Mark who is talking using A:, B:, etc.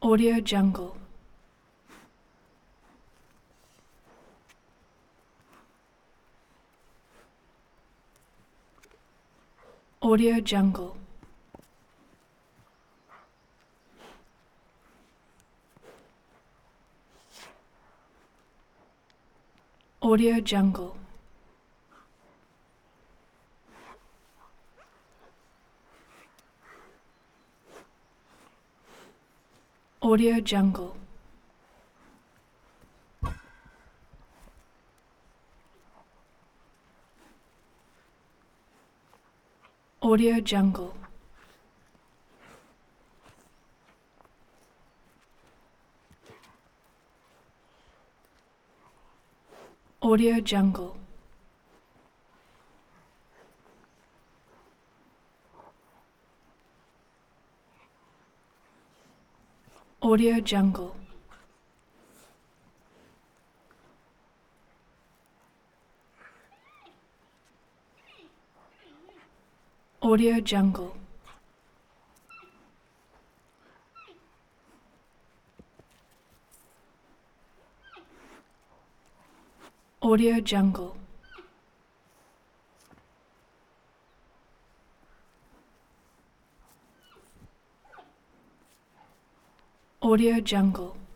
A: Audio Jungle. Audio Jungle. Audio Jungle. Audio Jungle. Audio Jungle. Audio Jungle. Audio Jungle. Audio Jungle. Audio Jungle. Audio Jungle.